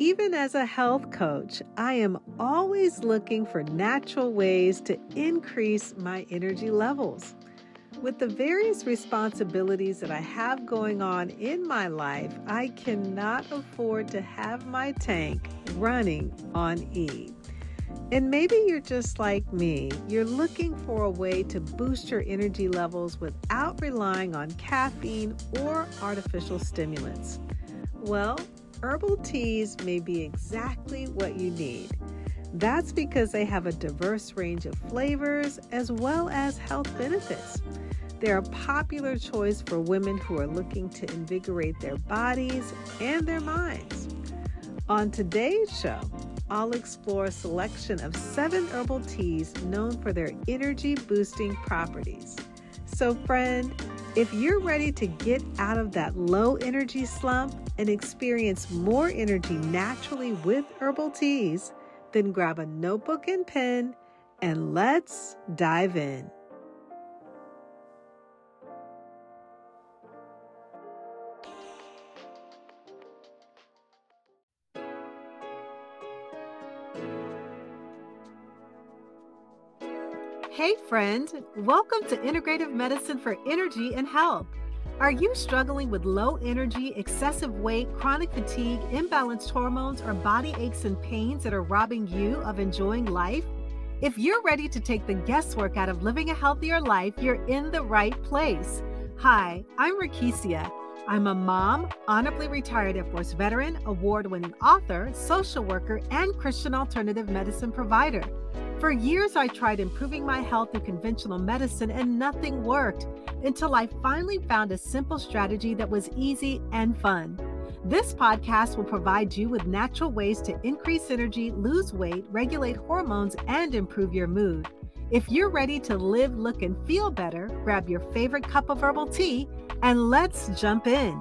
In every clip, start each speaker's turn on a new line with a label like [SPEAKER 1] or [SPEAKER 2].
[SPEAKER 1] even as a health coach, I am always looking for natural ways to increase my energy levels. With the various responsibilities that I have going on in my life, I cannot afford to have my tank running on E. And maybe you're just like me. You're looking for a way to boost your energy levels without relying on caffeine or artificial stimulants. Well, herbal teas may be exactly what you need. That's because they have a diverse range of flavors as well as health benefits. They're a popular choice for women who are looking to invigorate their bodies and their minds. On today's show, I'll explore a selection of 7 herbal teas known for their energy-boosting properties. So friend, if you're ready to get out of that low energy slump and experience more energy naturally with herbal teas, then grab a notebook and pen and let's dive in. Hey friend, welcome to Integrative Medicine for Energy and Health. Are you struggling with low energy, excessive weight, chronic fatigue, imbalanced hormones, or body aches and pains that are robbing you of enjoying life? If you're ready to take the guesswork out of living a healthier life, you're in the right place. Hi, I'm Rakesia. I'm a mom, honorably retired Air Force veteran, award-winning author, social worker, and Christian alternative medicine provider. For years, I tried improving my health through conventional medicine and nothing worked until I finally found a simple strategy that was easy and fun. This podcast will provide you with natural ways to increase energy, lose weight, regulate hormones, and improve your mood. If you're ready to live, look, and feel better, grab your favorite cup of herbal tea and let's jump in.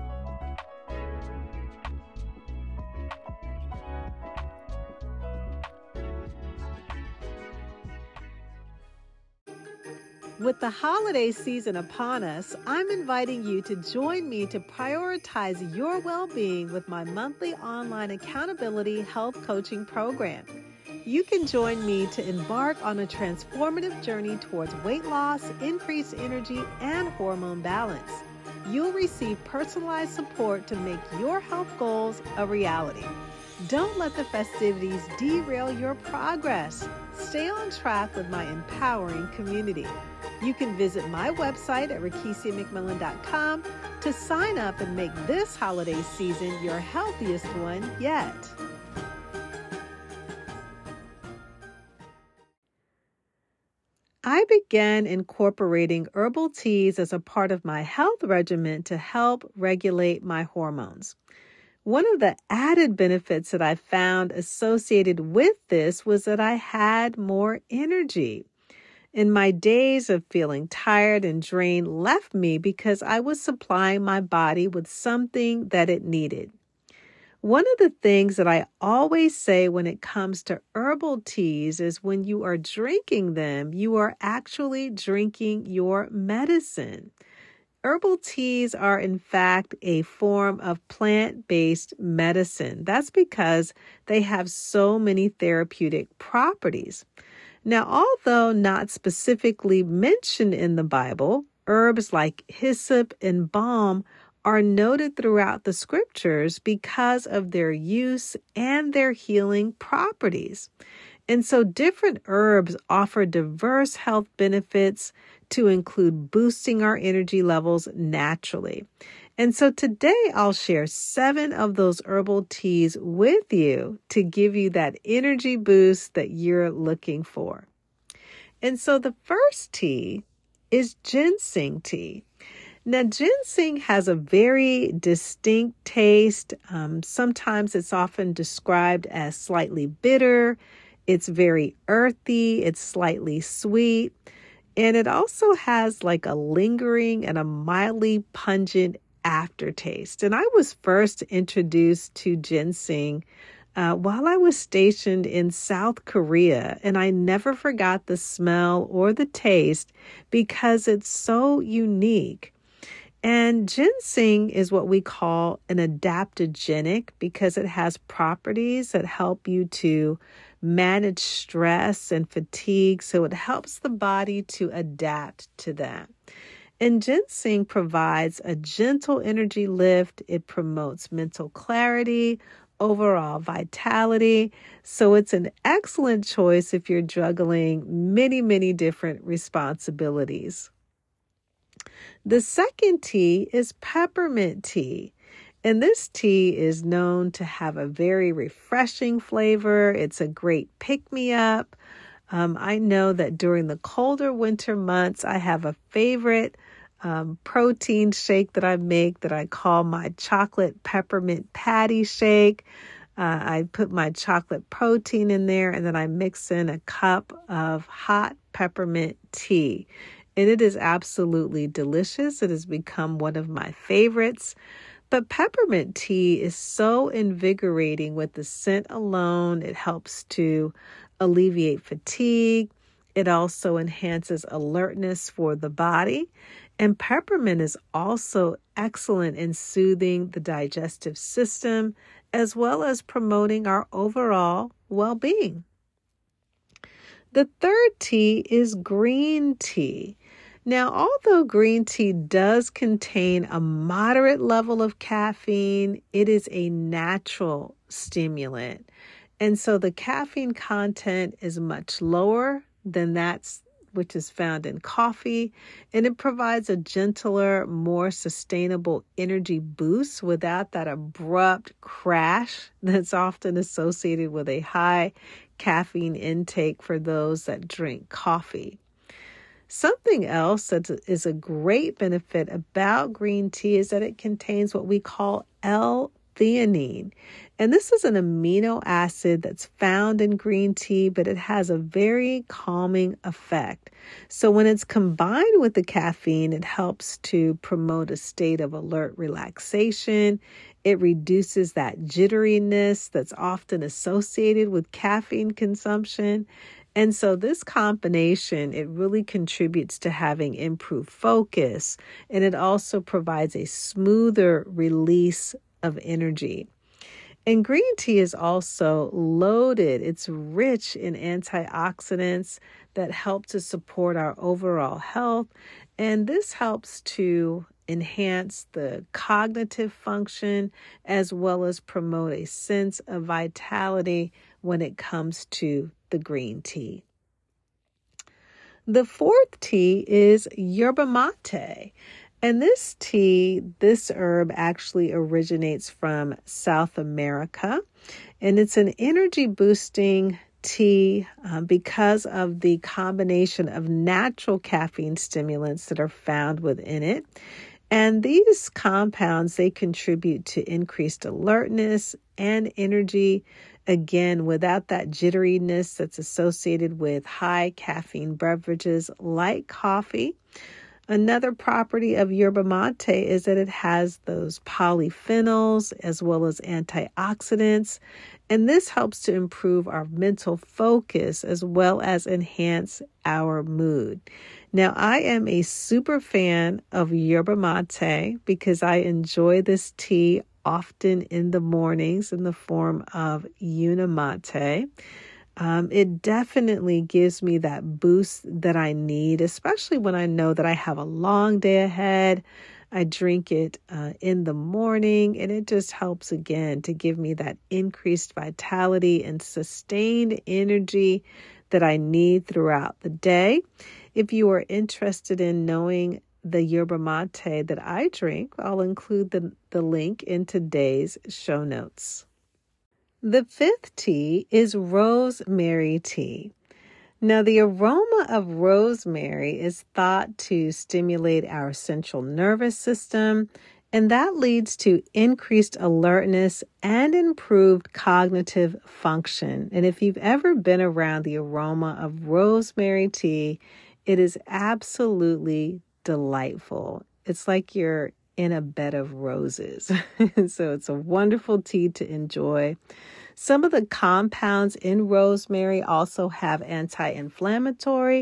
[SPEAKER 1] With the holiday season upon us, I'm inviting you to join me to prioritize your well-being with my monthly online accountability health coaching program. You can join me to embark on a transformative journey towards weight loss, increased energy, and hormone balance. You'll receive personalized support to make your health goals a reality. Don't let the festivities derail your progress. Stay on track with my empowering community. You can visit my website at rakesiamcmillan.com to sign up and make this holiday season your healthiest one yet. I began incorporating herbal teas as a part of my health regimen to help regulate my hormones. One of the added benefits that I found associated with this was that I had more energy. And my days of feeling tired and drained left me because I was supplying my body with something that it needed. One of the things that I always say when it comes to herbal teas is when you are drinking them, you are actually drinking your medicine. Herbal teas are, in fact, a form of plant-based medicine. That's because they have so many therapeutic properties. Now, although not specifically mentioned in the Bible, herbs like hyssop and balm are noted throughout the scriptures because of their use and their healing properties. And so different herbs offer diverse health benefits to include boosting our energy levels naturally. And so today I'll share 7 of those herbal teas with you to give you that energy boost that you're looking for. And so the first tea is ginseng tea. Now, ginseng has a very distinct taste. Sometimes it's often described as slightly bitter. It's very earthy. It's slightly sweet. And it also has like a lingering and a mildly pungent aftertaste. And I was first introduced to ginseng while I was stationed in South Korea, and I never forgot the smell or the taste because it's so unique. And ginseng is what we call an adaptogenic because it has properties that help you to manage stress and fatigue. So it helps the body to adapt to that. And ginseng provides a gentle energy lift. It promotes mental clarity, overall vitality. So it's an excellent choice if you're juggling many, many different responsibilities. The second tea is peppermint tea. And this tea is known to have a very refreshing flavor. It's a great pick-me-up. I know that during the colder winter months, I have a favorite protein shake that I make that I call my chocolate peppermint patty shake. I put my chocolate protein in there, and then I mix in a cup of hot peppermint tea. And it is absolutely delicious. It has become one of my favorites. But peppermint tea is so invigorating with the scent alone. It helps to alleviate fatigue. It also enhances alertness for the body. And peppermint is also excellent in soothing the digestive system as well as promoting our overall well-being. The third tea is green tea. Now, although green tea does contain a moderate level of caffeine, it is a natural stimulant. And so the caffeine content is much lower than that which is found in coffee, and it provides a gentler, more sustainable energy boost without that abrupt crash that's often associated with a high caffeine intake for those that drink coffee. Something else that is a great benefit about green tea is that it contains what we call L-theanine. And this is an amino acid that's found in green tea, but it has a very calming effect. So when it's combined with the caffeine, it helps to promote a state of alert relaxation. It reduces that jitteriness that's often associated with caffeine consumption. And so this combination, it really contributes to having improved focus, and it also provides a smoother release of energy. And green tea is also loaded. It's rich in antioxidants that help to support our overall health, and this helps to enhance the cognitive function as well as promote a sense of vitality when it comes to the green tea. The fourth tea is yerba mate. And this tea, this herb actually originates from South America. And it's an energy boosting tea because of the combination of natural caffeine stimulants that are found within it. And these compounds, they contribute to increased alertness and energy, again, without that jitteriness that's associated with high caffeine beverages like coffee. Another property of yerba mate is that it has those polyphenols as well as antioxidants, and this helps to improve our mental focus as well as enhance our mood. Now, I am a super fan of yerba mate because I enjoy this tea often in the mornings in the form of Unimate. It definitely gives me that boost that I need, especially when I know that I have a long day ahead. I drink it in the morning, and it just helps again to give me that increased vitality and sustained energy that I need throughout the day. If you are interested in knowing the yerba mate that I drink, I'll include the link in today's show notes. The fifth tea is rosemary tea. Now, the aroma of rosemary is thought to stimulate our central nervous system, and that leads to increased alertness and improved cognitive function. And if you've ever been around the aroma of rosemary tea, it is absolutely delightful. It's like you're in a bed of roses. So it's a wonderful tea to enjoy. Some of the compounds in rosemary also have anti-inflammatory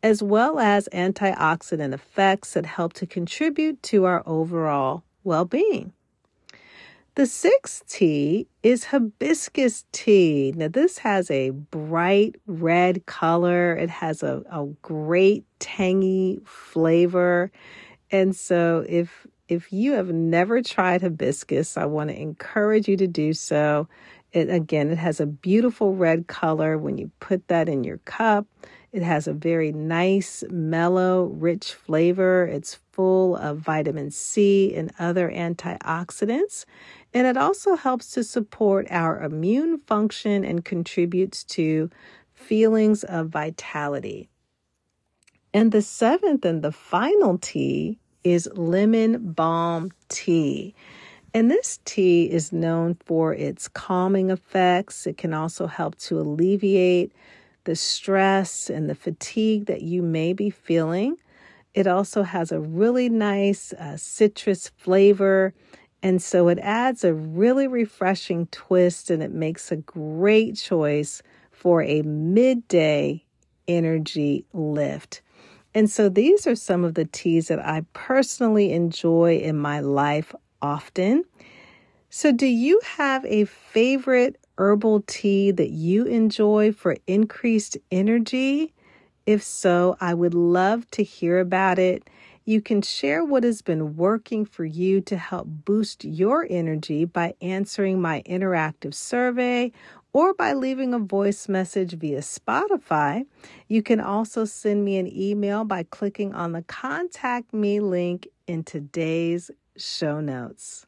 [SPEAKER 1] as well as antioxidant effects that help to contribute to our overall well-being. The sixth tea is hibiscus tea. Now, this has a bright red color. It has a great tangy flavor. And so if you have never tried hibiscus, I want to encourage you to do so. It has a beautiful red color when you put that in your cup. It has a very nice, mellow, rich flavor. It's full of vitamin C and other antioxidants. And it also helps to support our immune function and contributes to feelings of vitality. And the seventh and the final tea is lemon balm tea. And this tea is known for its calming effects. It can also help to alleviate the stress and the fatigue that you may be feeling. It also has a really nice citrus flavor. And so it adds a really refreshing twist, and it makes a great choice for a midday energy lift. And so these are some of the teas that I personally enjoy in my life often. So do you have a favorite herbal tea that you enjoy for increased energy? If so, I would love to hear about it. You can share what has been working for you to help boost your energy by answering my interactive survey or by leaving a voice message via Spotify. You can also send me an email by clicking on the Contact Me link in today's show notes.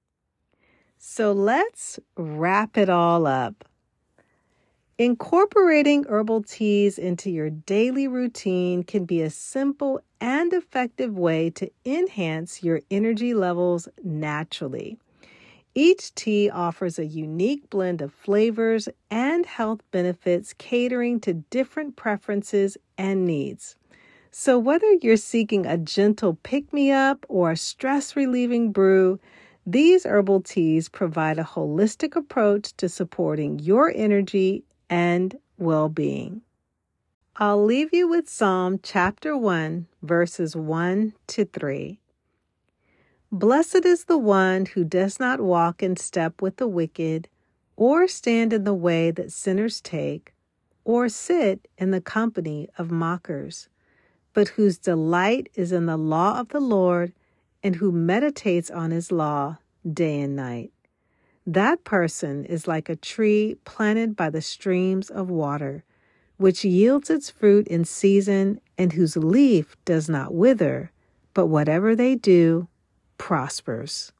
[SPEAKER 1] So let's wrap it all up. Incorporating herbal teas into your daily routine can be a simple and effective way to enhance your energy levels naturally. Each tea offers a unique blend of flavors and health benefits catering to different preferences and needs. So whether you're seeking a gentle pick-me-up or a stress-relieving brew, these herbal teas provide a holistic approach to supporting your energy and well-being. I'll leave you with Psalm chapter 1, verses 1 to 3. Blessed is the one who does not walk in step with the wicked, or stand in the way that sinners take, or sit in the company of mockers, but whose delight is in the law of the Lord, and who meditates on his law day and night. That person is like a tree planted by the streams of water, which yields its fruit in season and whose leaf does not wither, but whatever they do prospers.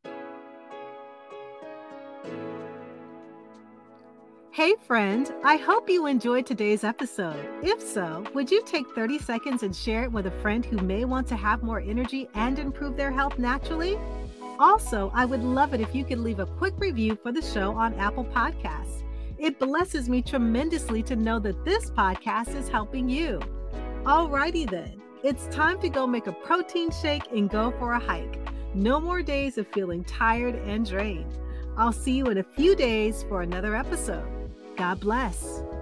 [SPEAKER 1] Hey friend, I hope you enjoyed today's episode. If so, would you take 30 seconds and share it with a friend who may want to have more energy and improve their health naturally? Also, I would love it if you could leave a quick review for the show on Apple Podcasts. It blesses me tremendously to know that this podcast is helping you. Alrighty then, it's time to go make a protein shake and go for a hike. No more days of feeling tired and drained. I'll see you in a few days for another episode. God bless.